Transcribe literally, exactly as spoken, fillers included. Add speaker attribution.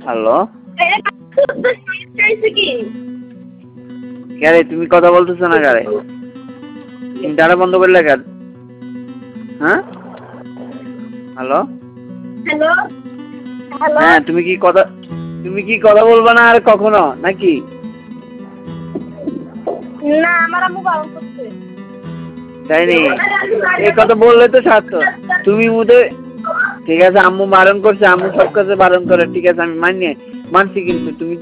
Speaker 1: hello কে রে তুমি কথা বলতেছো না কারে তুমি ডাটা বন্ধ করলে কেন হ্যাঁ হ্যালো
Speaker 2: হ্যালো হ্যালো
Speaker 1: হ্যাঁ তুমি কি কথা তুমি কি কথা বলবা না আর কখনো নাকি
Speaker 2: না আমার আম্মু বারণ করছে
Speaker 1: তাই নি এই কথা বললে তো সার্থক তুমি মুদে ঠিক আছে আম্মু বারণ করছে আম্মু সব কাজে বারণ করে ঠিক আছে আমি মানি মানছি কিন্তু তুমি